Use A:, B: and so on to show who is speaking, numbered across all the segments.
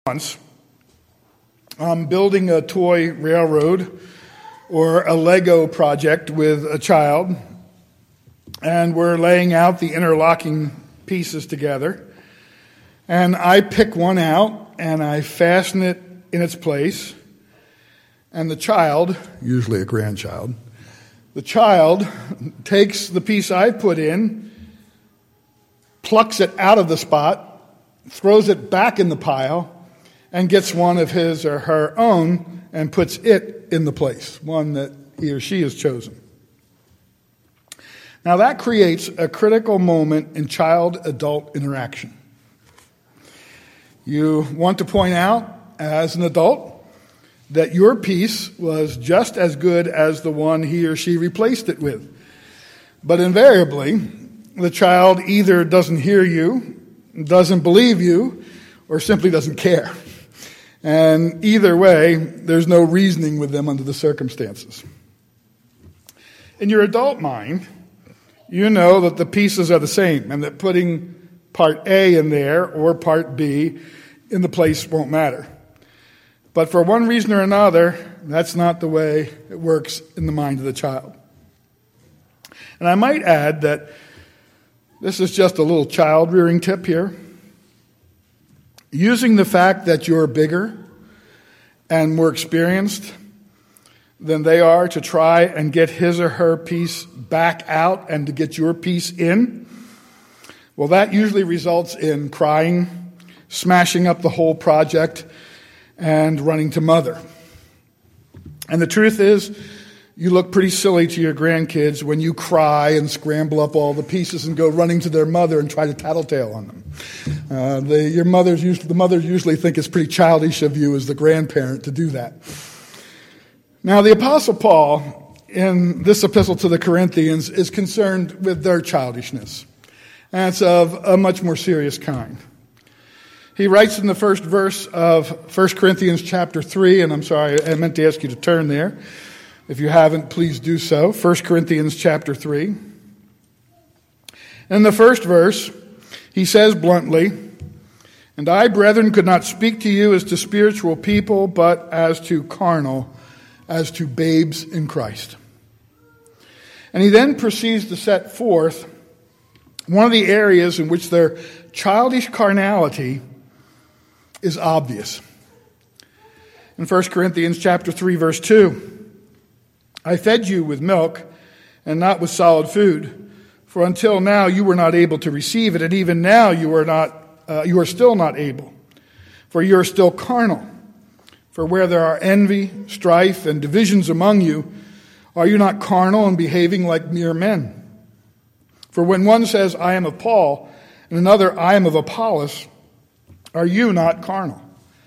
A: Once, I'm building a toy railroad or a Lego project with a child, and we're laying out the interlocking pieces together. And I pick one out, and I fasten it in its place. And the child, usually a grandchild, the child takes the piece I put in, plucks it out of the spot, throws it back in the pile, and gets one of his or her own and puts it in the place, one that he or she has chosen. Now that creates a critical moment in child-adult interaction. You want to point out, as an adult, that your piece was just as good as the one he or she replaced it with. But invariably, the child either doesn't hear you, doesn't believe you, or simply doesn't care. And either way, there's no reasoning with them under the circumstances. In your adult mind, you know that the pieces are the same and that putting part A in there or part B in the place won't matter. But for one reason or another, that's not the way it works in the mind of the child. And I might add that this is just a little child-rearing tip here. Using the fact that you're bigger and more experienced than they are to try and get his or her piece back out and to get your piece in, well, that usually results in crying, smashing up the whole project, and running to mother. And the truth is, you look pretty silly to your grandkids when you cry and scramble up all the pieces and go running to their mother and try to tattletale on them. The mothers usually think it's pretty childish of you as the grandparent to do that. Now, the Apostle Paul, in this epistle to the Corinthians, is concerned with their childishness. And it's of a much more serious kind. He writes in the first verse of 1 Corinthians chapter 3, and I'm sorry, I meant to ask you to turn there. If you haven't, please do so. 1 Corinthians chapter 3. In the first verse, he says bluntly, "And I, brethren, could not speak to you as to spiritual people, but as to carnal, as to babes in Christ." And he then proceeds to set forth one of the areas in which their childish carnality is obvious. In 1 Corinthians chapter 3, verse 2, "I fed you with milk and not with solid food, for until now you were not able to receive it, and even now you are still not able, for you are still carnal. For where there are envy, strife, and divisions among you, are you not carnal and behaving like mere men? For when one says, 'I am of Paul,' and another, 'I am of Apollos,' are you not carnal?"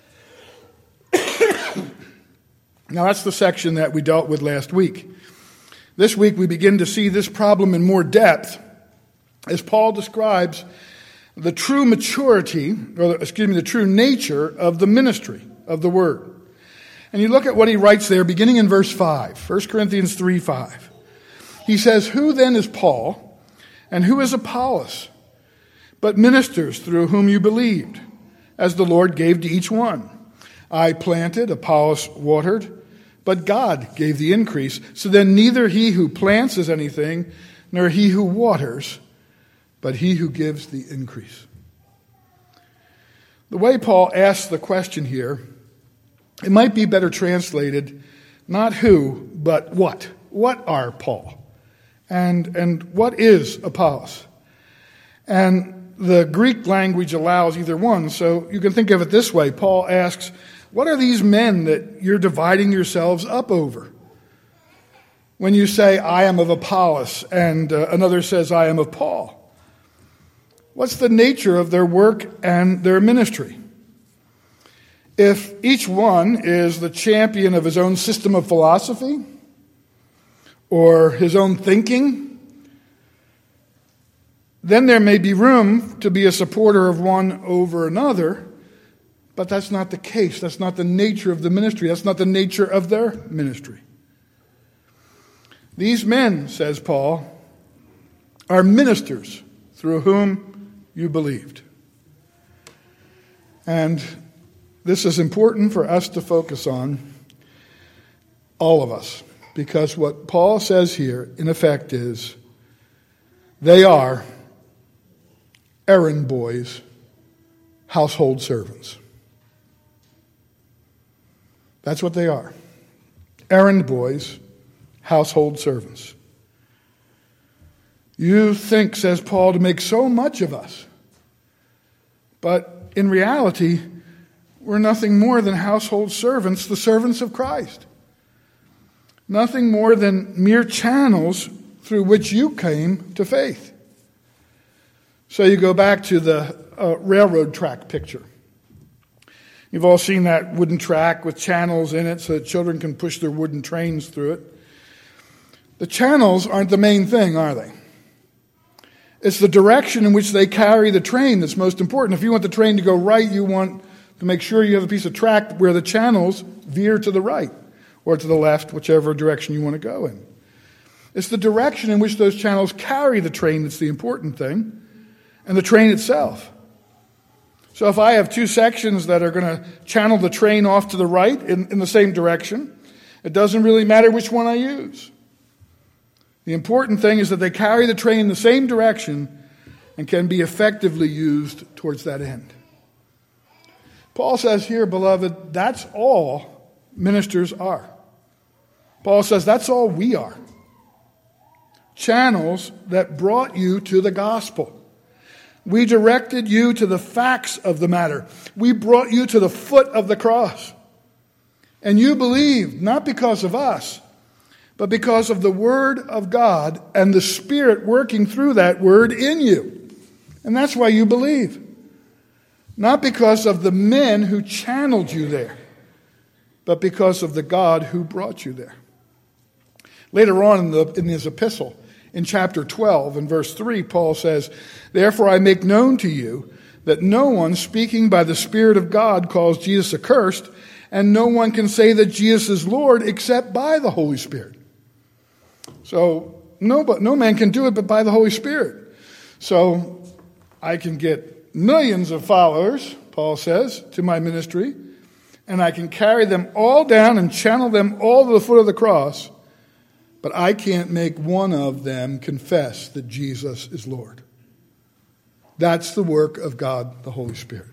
A: Now that's the section that we dealt with last week. This week we begin to see this problem in more depth as Paul describes the true maturity, the true nature of the ministry of the word. And you look at what he writes there beginning in verse 5, 1 Corinthians 3:5. He says, "Who then is Paul and who is Apollos? But ministers through whom you believed, as the Lord gave to each one. I planted, Apollos watered, but God gave the increase. So then neither he who plants is anything, nor he who waters, but he who gives the increase." The way Paul asks the question here, it might be better translated, not who, but what. What are Paul? And what is Apollos? And the Greek language allows either one, so you can think of it this way. Paul asks, what are these men that you're dividing yourselves up over? When you say, "I am of Apollos," and another says, "I am of Paul," what's the nature of their work and their ministry? If each one is the champion of his own system of philosophy or his own thinking, then there may be room to be a supporter of one over another, but that's not the case. That's not the nature of the ministry. That's not the nature of their ministry. These men, says Paul, are ministers through whom you believed. And This is important for us to focus on, all of us, because what Paul says here, in effect, is they are errand boys, household servants. That's what they are. Errand boys, household servants. You think, says Paul, to make so much of us. But in reality, we're nothing more than household servants, the servants of Christ. Nothing more than mere channels through which you came to faith. So you go back to the railroad track picture. You've all seen that wooden track with channels in it so that children can push their wooden trains through it. The channels aren't the main thing, are they? It's the direction in which they carry the train that's most important. If you want the train to go right, you want to make sure you have a piece of track where the channels veer to the right or to the left, whichever direction you want to go in. It's the direction in which those channels carry the train that's the important thing, and the train itself. So if I have two sections that are going to channel the train off to the right in the same direction, it doesn't really matter which one I use. The important thing is that they carry the train in the same direction and can be effectively used towards that end. Paul says here, beloved, that's all ministers are. Paul says that's all we are. Channels that brought you to the gospel. We directed you to the facts of the matter. We brought you to the foot of the cross. And you believed, not because of us, but because of the Word of God and the Spirit working through that Word in you. And that's why you believe. Not because of the men who channeled you there, but because of the God who brought you there. Later on in his epistle, in chapter 12 and verse 3, Paul says, "Therefore I make known to you that no one speaking by the Spirit of God calls Jesus accursed, and no one can say that Jesus is Lord except by the Holy Spirit." So no man can do it but by the Holy Spirit. So I can get millions of followers, Paul says, to my ministry, and I can carry them all down and channel them all to the foot of the cross, but I can't make one of them confess that Jesus is Lord. That's the work of God, the Holy Spirit.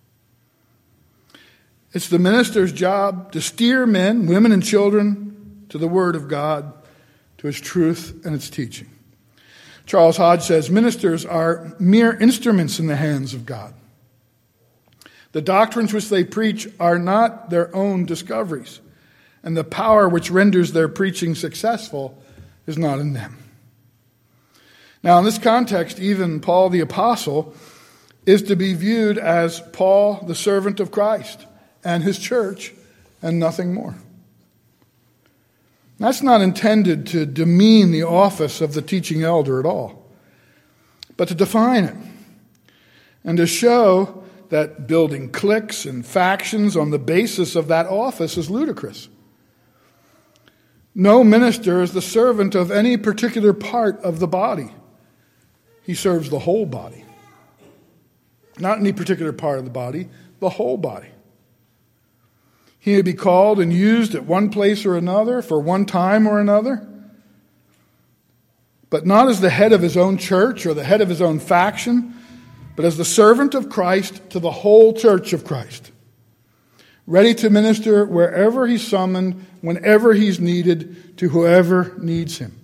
A: It's the minister's job to steer men, women, and children to the Word of God, to its truth and its teaching. Charles Hodge says, ministers are mere instruments in the hands of God. The doctrines which they preach are not their own discoveries, and the power which renders their preaching successful is not in them. Now, in this context, even Paul the Apostle is to be viewed as Paul, the servant of Christ, and his church, and nothing more. That's not intended to demean the office of the teaching elder at all, but to define it and to show that building cliques and factions on the basis of that office is ludicrous. No minister is the servant of any particular part of the body. He serves the whole body. Not any particular part of the body, the whole body. He may be called and used at one place or another for one time or another, but not as the head of his own church or the head of his own faction, but as the servant of Christ to the whole church of Christ, ready to minister wherever he's summoned, whenever he's needed, to whoever needs him.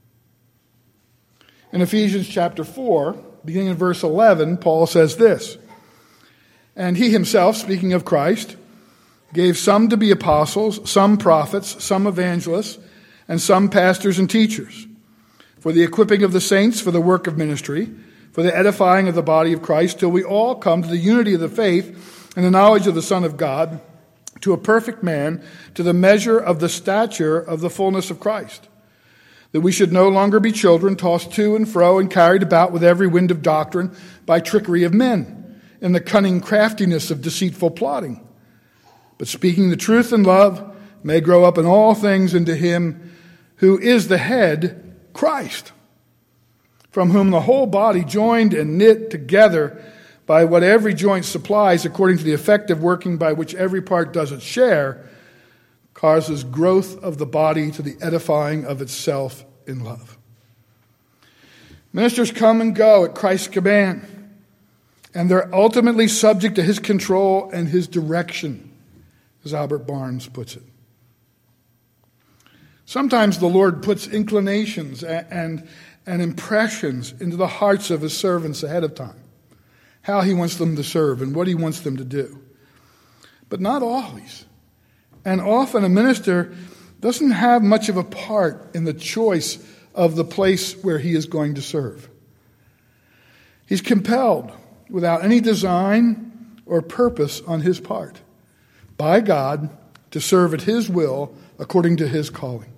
A: In Ephesians chapter 4, beginning in verse 11, Paul says this, "And he himself, speaking of Christ, gave some to be apostles, some prophets, some evangelists, and some pastors and teachers, for the equipping of the saints for the work of ministry, for the edifying of the body of Christ, till we all come to the unity of the faith and the knowledge of the Son of God, to a perfect man, to the measure of the stature of the fullness of Christ, that we should no longer be children, tossed to and fro and carried about with every wind of doctrine by trickery of men, in the cunning craftiness of deceitful plotting, but speaking the truth in love, may grow up in all things into him who is the head, Christ, from whom the whole body, joined and knit together by what every joint supplies, according to the effective working by which every part does its share, causes growth of the body to the edifying of itself in love. Ministers come and go at Christ's command, and they're ultimately subject to his control and his direction, as Albert Barnes puts it. Sometimes the Lord puts inclinations and impressions into the hearts of his servants ahead of time, how he wants them to serve and what he wants them to do. But not always. And often a minister doesn't have much of a part in the choice of the place where he is going to serve. He's compelled, without any design or purpose on his part, by God to serve at his will according to his calling.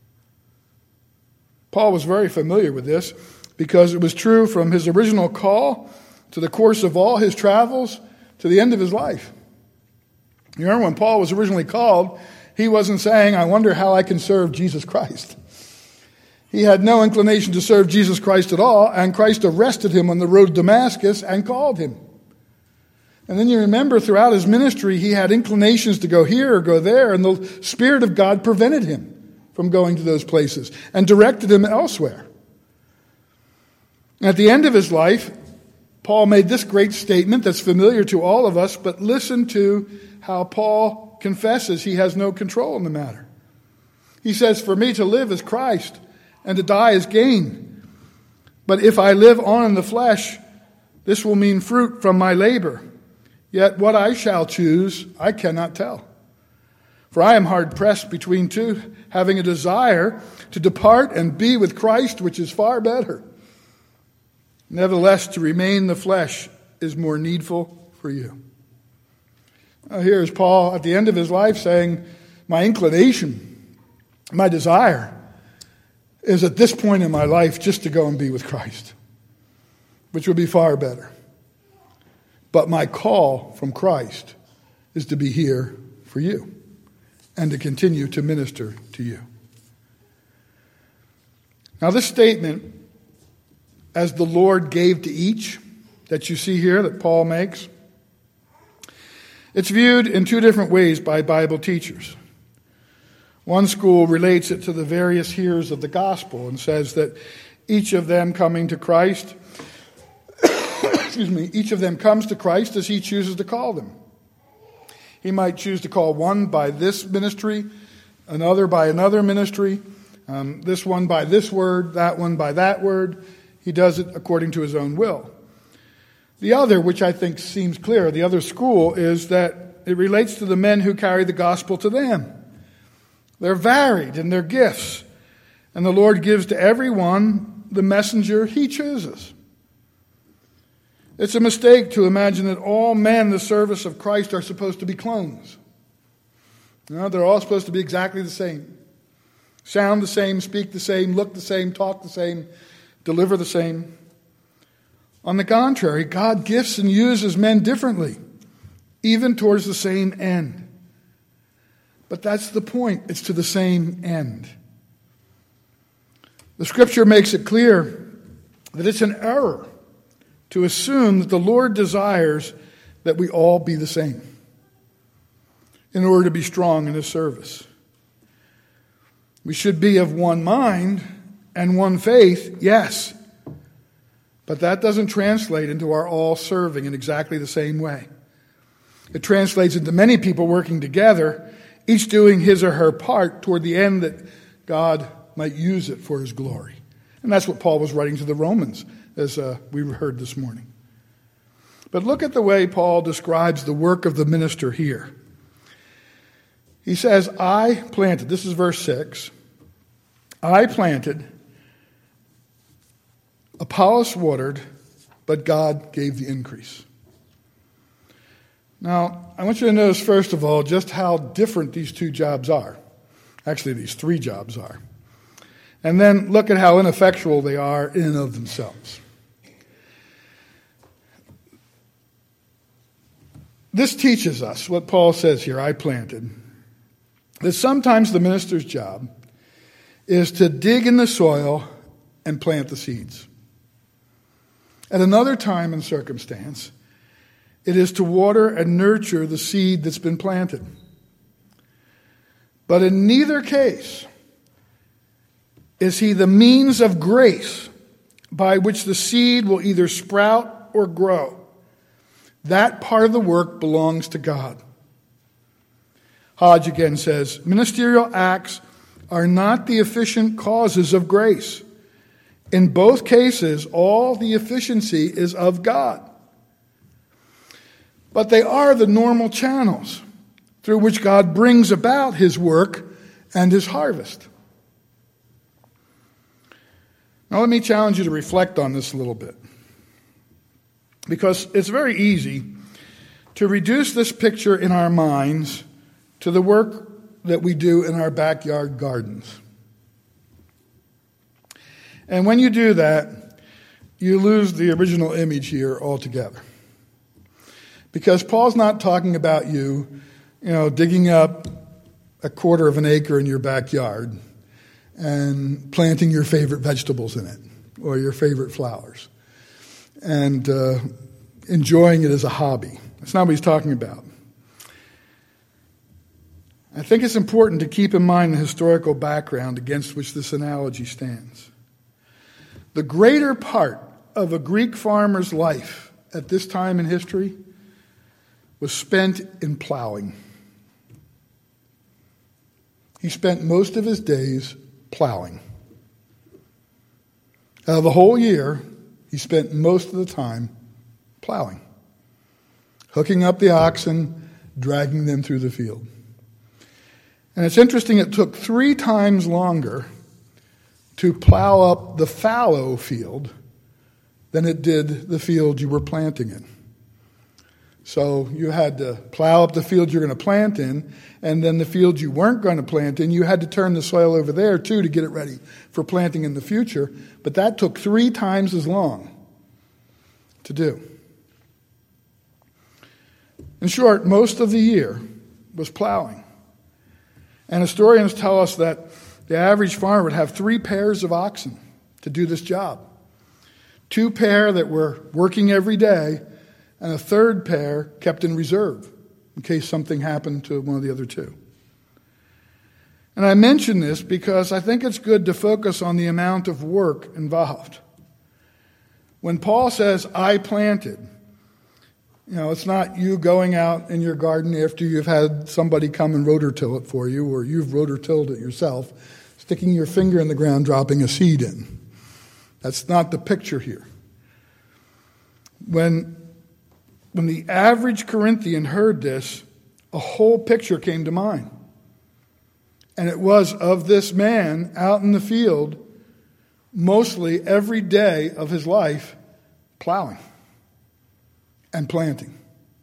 A: Paul was very familiar with this because it was true from his original call to the course of all his travels to the end of his life. You remember when Paul was originally called, he wasn't saying, I wonder how I can serve Jesus Christ. He had no inclination to serve Jesus Christ at all, and Christ arrested him on the road to Damascus and called him. And then you remember throughout his ministry, he had inclinations to go here or go there, and the Spirit of God prevented him from going to those places and directed him elsewhere. At the end of his life, Paul made this great statement that's familiar to all of us, but listen to how Paul confesses he has no control in the matter. He says, for me to live is Christ, and to die is gain. But if I live on in the flesh, this will mean fruit from my labor. Yet what I shall choose, I cannot tell. For I am hard pressed between two, having a desire to depart and be with Christ, which is far better. Nevertheless, to remain in the flesh is more needful for you. Now, here is Paul at the end of his life saying, my inclination, my desire is at this point in my life just to go and be with Christ, which would be far better. But my call from Christ is to be here for you and to continue to minister to you. Now, this statement, as the Lord gave to each, that you see here that Paul makes, it's viewed in two different ways by Bible teachers. One school relates it to the various hearers of the gospel and says that each of them coming to Christ, each of them comes to Christ as he chooses to call them. He might choose to call one by this ministry, another by another ministry, this one by this word, that one by that word. He does it according to his own will. The other, which I think seems clear, the other school is that it relates to the men who carry the gospel to them. They're varied in their gifts, and the Lord gives to everyone the messenger he chooses. It's a mistake to imagine that all men in the service of Christ are supposed to be clones. No, they're all supposed to be exactly the same. Sound the same, speak the same, look the same, talk the same, deliver the same. On the contrary, God gifts and uses men differently, even towards the same end. But that's the point. It's to the same end. The Scripture makes it clear that it's an error to assume that the Lord desires that we all be the same in order to be strong in his service. We should be of one mind and one faith, yes, but that doesn't translate into our all serving in exactly the same way. It translates into many people working together, each doing his or her part toward the end that God might use it for his glory. And that's what Paul was writing to the Romans, as we heard this morning. But look at the way Paul describes the work of the minister here. He says, I planted, this is verse 6, I planted, Apollos watered, but God gave the increase. Now, I want you to notice, first of all, just how different these two jobs are. Actually, these three jobs are. And then look at how ineffectual they are in and of themselves. This teaches us what Paul says here, I planted, that sometimes the minister's job is to dig in the soil and plant the seeds. At another time and circumstance, It is to water and nurture the seed that's been planted. But in neither case is he the means of grace by which the seed will either sprout or grow. That part of the work belongs to God. Hodge again says, ministerial acts are not the efficient causes of grace. In both cases, all the efficiency is of God. But they are the normal channels through which God brings about his work and his harvest. Now let me challenge you to reflect on this a little bit. Because it's very easy to reduce this picture in our minds to the work that we do in our backyard gardens. And when you do that, you lose the original image here altogether. Because Paul's not talking about you digging up a quarter of an acre in your backyard and planting your favorite vegetables in it or your favorite flowers and enjoying it as a hobby. That's not what he's talking about. I think it's important to keep in mind the historical background against which this analogy stands. The greater part of a Greek farmer's life at this time in history was spent in plowing. He spent most of his days plowing. Out of the whole year, he spent most of the time plowing, hooking up the oxen, dragging them through the field. And it's interesting, it took 3 times longer to plow up the fallow field than it did the field you were planting in. So you had to plow up the field you're going to plant in, and then the field you weren't going to plant in, you had to turn the soil over there too to get it ready for planting in the future. But that took 3 times as long to do. In short, most of the year was plowing. And historians tell us that the average farmer would have 3 pairs of oxen to do this job. 2 pair that were working every day, and a 3rd pair kept in reserve in case something happened to one of the other 2. And I mention this because I think it's good to focus on the amount of work involved. When Paul says, I planted, it's not you going out in your garden after you've had somebody come and rotor-till it for you, or you've rotor-tilled it yourself, sticking your finger in the ground, dropping a seed in. That's not the picture here. When the average Corinthian heard this, a whole picture came to mind. And it was of this man out in the field, mostly every day of his life, plowing and planting.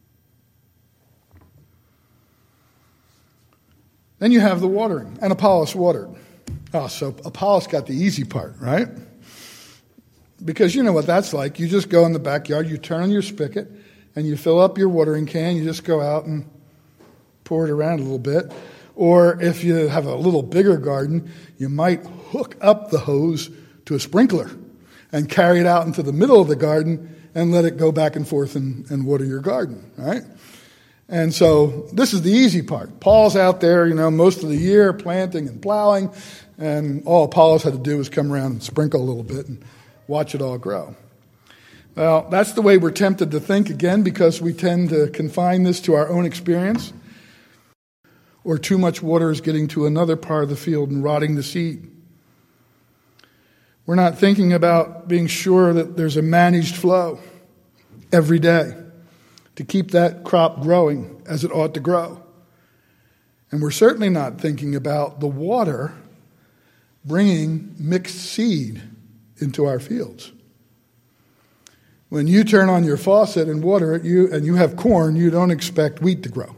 A: Then you have the watering, and Apollos watered. So Apollos got the easy part, right? Because you know what that's like. You just go in the backyard, you turn on your spigot, and you fill up your watering can. You just go out and pour it around a little bit. Or if you have a little bigger garden, you might hook up the hose to a sprinkler and carry it out into the middle of the garden and let it go back and forth and water your garden, right? And so this is the easy part. Paul's out there, most of the year planting and plowing, and all Apollos had to do was come around and sprinkle a little bit and watch it all grow. Well, that's the way we're tempted to think, again, because we tend to confine this to our own experience. Or too much water is getting to another part of the field and rotting the seed. We're not thinking about being sure that there's a managed flow every day to keep that crop growing as it ought to grow. And we're certainly not thinking about the water bringing mixed seed into our fields. When you turn on your faucet and water it, and you have corn, you don't expect wheat to grow,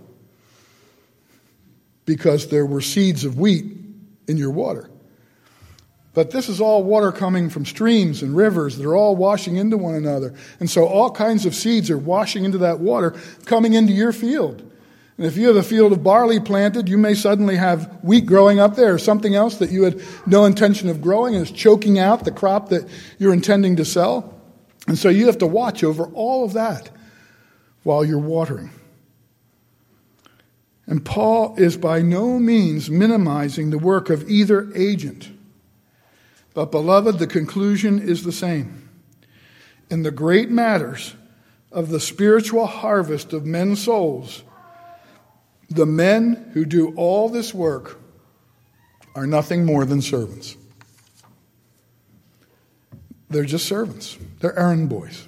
A: because there were seeds of wheat in your water. But this is all water coming from streams and rivers that are all washing into one another. And so all kinds of seeds are washing into that water, coming into your field. And if you have a field of barley planted, you may suddenly have wheat growing up there, or something else that you had no intention of growing, and is choking out the crop that you're intending to sell. And so you have to watch over all of that while you're watering. And Paul is by no means minimizing the work of either agent. But, beloved, the conclusion is the same. In the great matters of the spiritual harvest of men's souls, the men who do all this work are nothing more than servants. They're just servants. They're errand boys.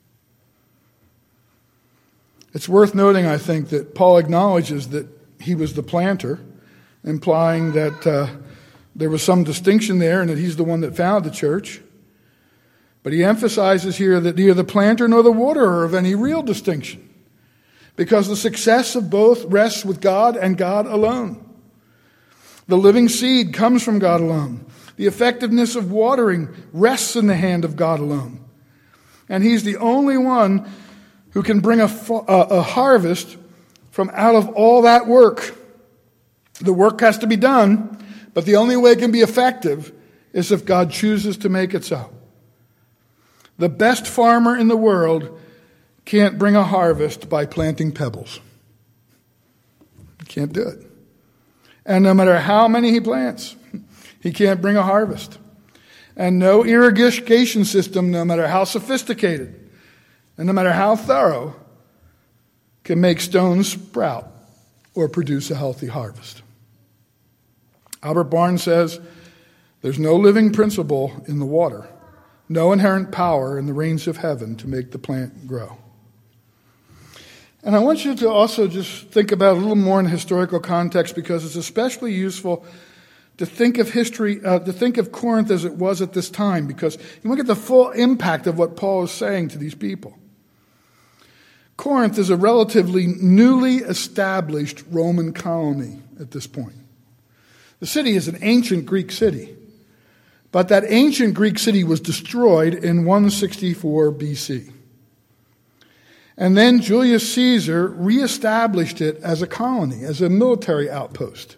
A: It's worth noting, I think, that Paul acknowledges that he was the planter, implying that there was some distinction there and that he's the one that founded the church. But he emphasizes here that neither the planter nor the waterer are of any real distinction, because the success of both rests with God and God alone. The living seed comes from God alone. The effectiveness of watering rests in the hand of God alone. And he's the only one who can bring a harvest from out of all that work. The work has to be done, but the only way it can be effective is if God chooses to make it so. The best farmer in the world can't bring a harvest by planting pebbles. He can't do it. And no matter how many he plants, he can't bring a harvest. And no irrigation system, no matter how sophisticated and no matter how thorough, can make stones sprout or produce a healthy harvest. Albert Barnes says, there's no living principle in the water, no inherent power in the rains of heaven to make the plant grow. And I want you to also just think about a little more in historical context, because it's especially useful to think of history, to think of Corinth as it was at this time, because you want to get the full impact of what Paul is saying to these people. Corinth is a relatively newly established Roman colony at this point. The city is an ancient Greek city, but that ancient Greek city was destroyed in 164 BC. And then Julius Caesar reestablished it as a colony, as a military outpost.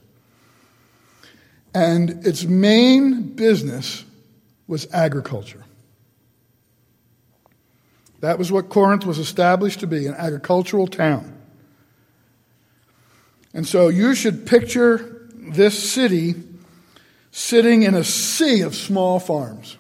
A: And its main business was agriculture. That was what Corinth was established to be, an agricultural town. And so you should picture this city sitting in a sea of small farms.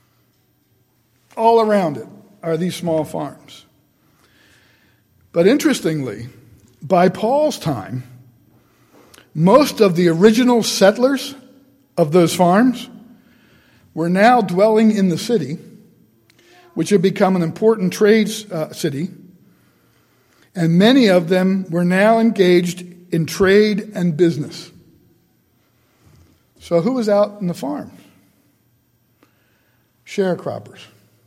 A: All around it are these small farms. But interestingly, by Paul's time, most of the original settlers of those farms were now dwelling in the city, which had become an important trade city, and many of them were now engaged in trade and business. So who was out in the farm? Sharecroppers,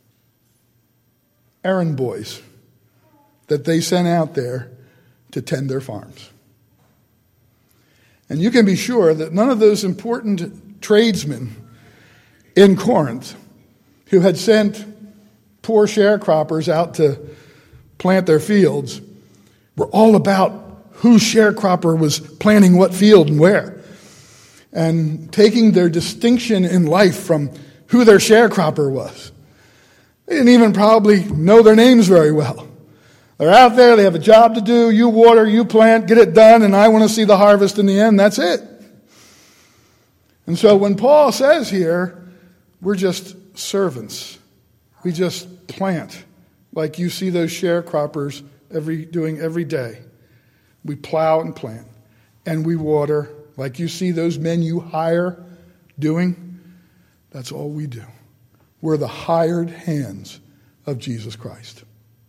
A: errand boys that they sent out there to tend their farms. And you can be sure that none of those important tradesmen in Corinth who had sent poor sharecroppers out to plant their fields were all about whose sharecropper was planting what field and where, and taking their distinction in life from who their sharecropper was. They didn't even probably know their names very well. They're out there, they have a job to do, you water, you plant, get it done, and I want to see the harvest in the end, that's it. And so when Paul says here, we're just servants. We just plant like you see those sharecroppers doing every day. We plow and plant, and we water like you see those men you hire doing. That's all we do. We're the hired hands of Jesus Christ.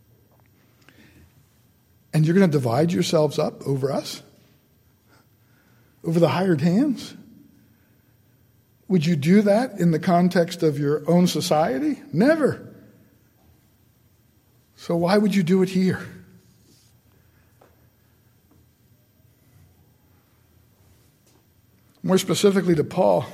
A: And you're going to divide yourselves up over us? Over the hired hands? Would you do that in the context of your own society? Never. So why would you do it here? More specifically to Paul,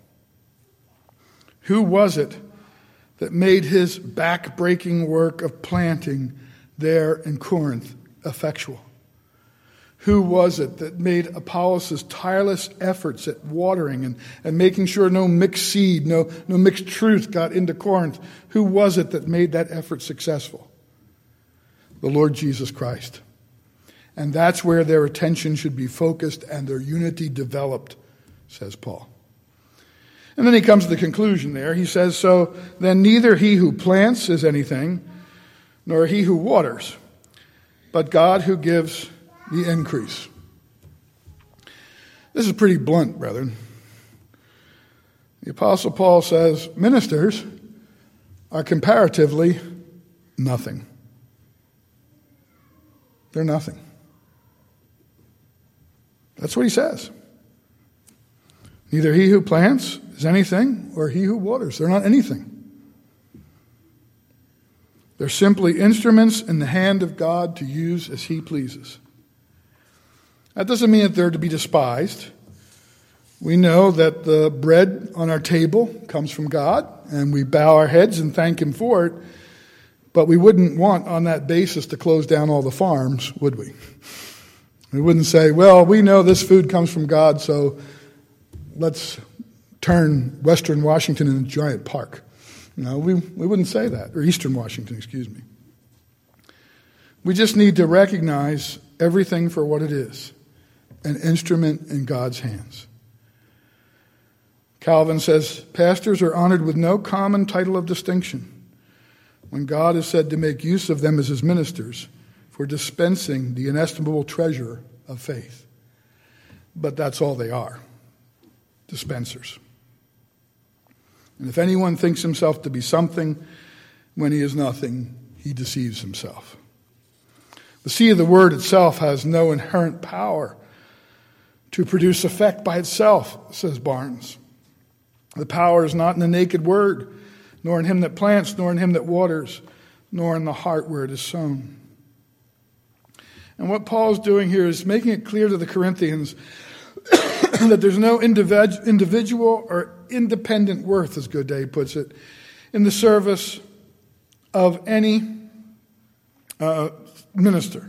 A: who was it that made his back-breaking work of planting there in Corinth effectual? Who was it that made Apollos' tireless efforts at watering and making sure no mixed seed, no mixed truth got into Corinth? Who was it that made that effort successful? the Lord Jesus Christ. And that's where their attention should be focused and their unity developed, says Paul. And then he comes to the conclusion there. He says, so then neither he who plants is anything, nor he who waters, but God who gives the increase. This is pretty blunt, brethren. The Apostle Paul says ministers are comparatively nothing. They're nothing. That's what he says. Neither he who plants is anything, or he who waters. They're not anything. They're simply instruments in the hand of God to use as he pleases. That doesn't mean that they're to be despised. We know that the bread on our table comes from God, and we bow our heads and thank him for it, but we wouldn't want on that basis to close down all the farms, would we? We wouldn't say, well, we know this food comes from God, so let's turn Western Washington into a giant park. No, we wouldn't say that, or Eastern Washington, excuse me. We just need to recognize everything for what it is, an instrument in God's hands. Calvin says, pastors are honored with no common title of distinction when God is said to make use of them as his ministers for dispensing the inestimable treasure of faith. But that's all they are, dispensers. And if anyone thinks himself to be something when he is nothing, he deceives himself. The seed of the word itself has no inherent power to produce effect by itself, says Barnes. The power is not in the naked word, nor in him that plants, nor in him that waters, nor in the heart where it is sown. And what Paul is doing here is making it clear to the Corinthians that there's no individual or independent worth, as Godet puts it, in the service of any minister.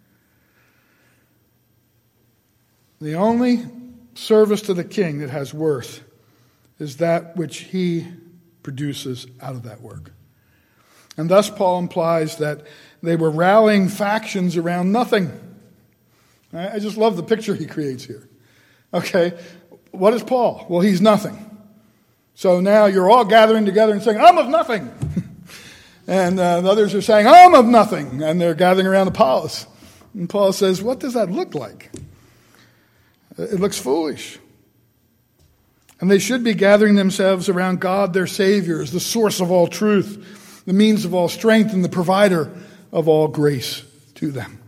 A: The only service to the king that has worth is that which he produces out of that work. And thus Paul implies that they were rallying factions around nothing. I just love the picture he creates here. Okay, what is Paul? Well, he's nothing. So now you're all gathering together and saying, I'm of nothing. And the others are saying, I'm of nothing. And they're gathering around Apollos. And Paul says, what does that look like? It looks foolish. And they should be gathering themselves around God, their Savior, as the source of all truth, the means of all strength, and the provider of all grace to them.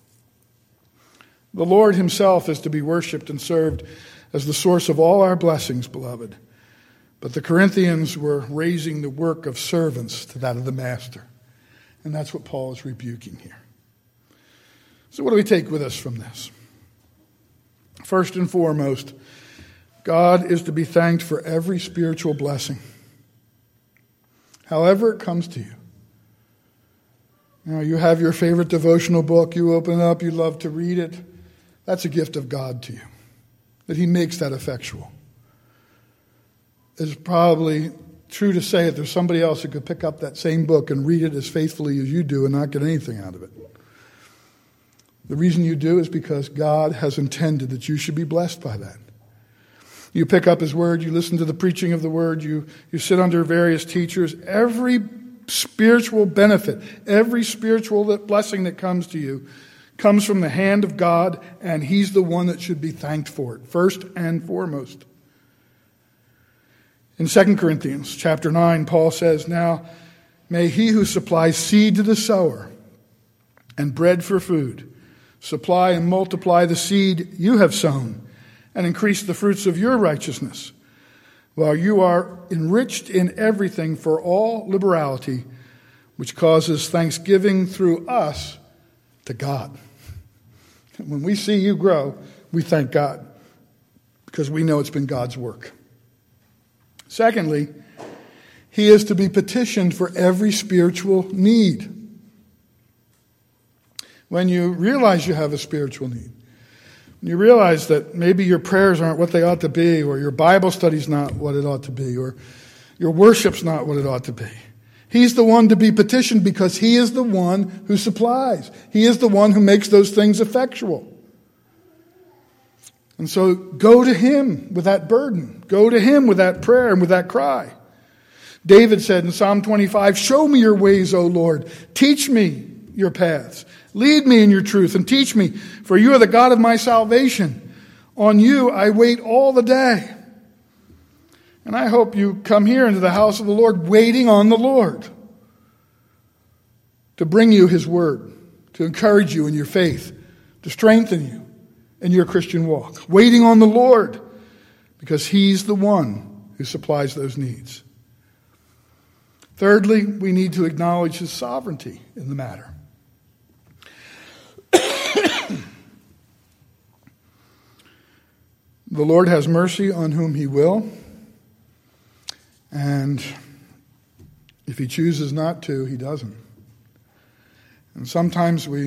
A: The Lord himself is to be worshipped and served as the source of all our blessings, beloved. But the Corinthians were raising the work of servants to that of the master. And that's what Paul is rebuking here. So what do we take with us from this? First and foremost, God is to be thanked for every spiritual blessing, however it comes to you. You know, you have your favorite devotional book, you open it up, you love to read it. That's a gift of God to you, that he makes that effectual. It's probably true to say that there's somebody else who could pick up that same book and read it as faithfully as you do and not get anything out of it. The reason you do is because God has intended that you should be blessed by that. You pick up his word, you listen to the preaching of the word, you sit under various teachers. Every spiritual benefit, every spiritual blessing that comes to you comes from the hand of God, and he's the one that should be thanked for it, first and foremost. In 2 Corinthians chapter 9, Paul says, now may he who supplies seed to the sower and bread for food supply and multiply the seed you have sown and increase the fruits of your righteousness, while you are enriched in everything for all liberality, which causes thanksgiving through us to God. When we see you grow, we thank God, because we know it's been God's work. Secondly, he is to be petitioned for every spiritual need. When you realize you have a spiritual need, when you realize that maybe your prayers aren't what they ought to be, or your Bible study's not what it ought to be, or your worship's not what it ought to be, He's the one to be petitioned because he is the one who supplies. He is the one who makes those things effectual. And so go to him with that burden. Go to him with that prayer and with that cry. David said in Psalm 25, "Show me your ways, O Lord. Teach me your paths. Lead me in your truth and teach me, for you are the God of my salvation. On you I wait all the day." And I hope you come here into the house of the Lord waiting on the Lord to bring you his word, to encourage you in your faith, to strengthen you in your Christian walk. Waiting on the Lord because he's the one who supplies those needs. Thirdly, we need to acknowledge his sovereignty in the matter. The Lord has mercy on whom he will, and if he chooses not to, he doesn't. And sometimes we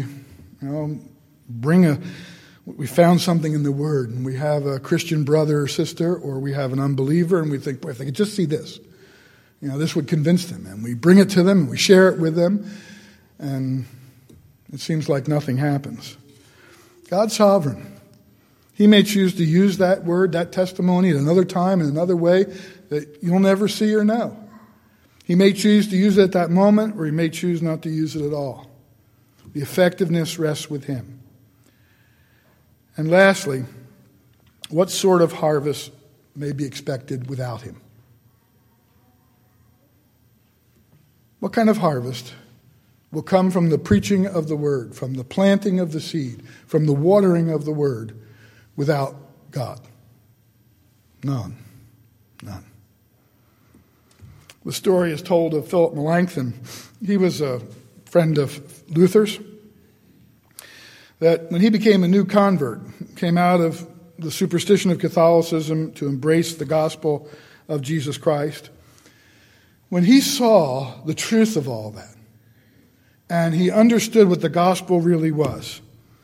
A: found something in the Word, and we have a Christian brother or sister, or we have an unbeliever, and we think, boy, if they could just see this, this would convince them. And we bring it to them, and we share it with them, and it seems like nothing happens. God's sovereign. He may choose to use that word, that testimony at another time in another way that you'll never see or know. He may choose to use it at that moment, or he may choose not to use it at all. The effectiveness rests with him. And lastly, what sort of harvest may be expected without him? What kind of harvest will come from the preaching of the word, from the planting of the seed, from the watering of the word, without God? None. None. The story is told of Philip Melanchthon. He was a friend of Luther's. That when he became a new convert, came out of the superstition of Catholicism to embrace the gospel of Jesus Christ, when he saw the truth of all that, and he understood what the gospel really was,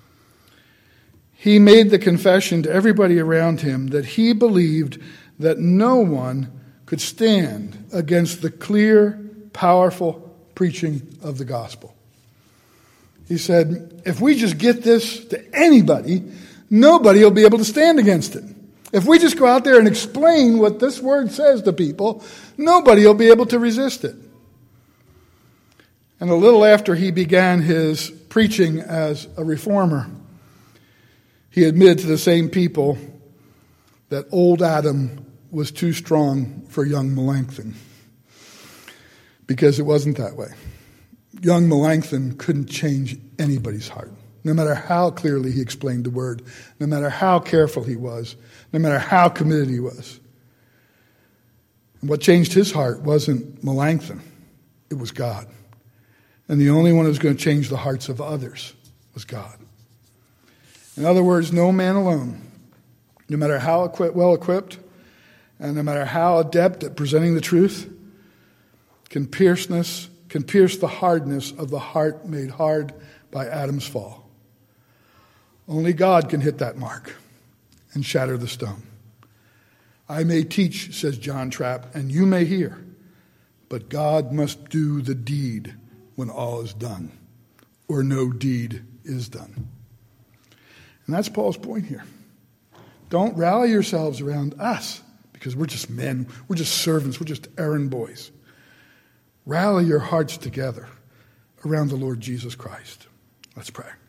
A: he made the confession to everybody around him that he believed that no one could stand against the clear, powerful preaching of the gospel. He said, if we just get this to anybody, nobody will be able to stand against it. If we just go out there and explain what this word says to people, nobody will be able to resist it. And a little after he began his preaching as a reformer, he admitted to the same people that old Adam was too strong for young Melanchthon, because it wasn't that way. Young Melanchthon couldn't change anybody's heart, no matter how clearly he explained the word, no matter how careful he was, no matter how committed he was. And what changed his heart wasn't Melanchthon, it was God. And the only one who was going to change the hearts of others was God. In other words, no man alone, no matter how well equipped, and no matter how adept at presenting the truth, can pierce the hardness of the heart made hard by Adam's fall. Only God can hit that mark and shatter the stone. I may teach, says John Trapp, and you may hear, but God must do the deed when all is done, or no deed is done. And that's Paul's point here. Don't rally yourselves around us, because we're just men, we're just servants, we're just errand boys. Rally your hearts together around the Lord Jesus Christ. Let's pray.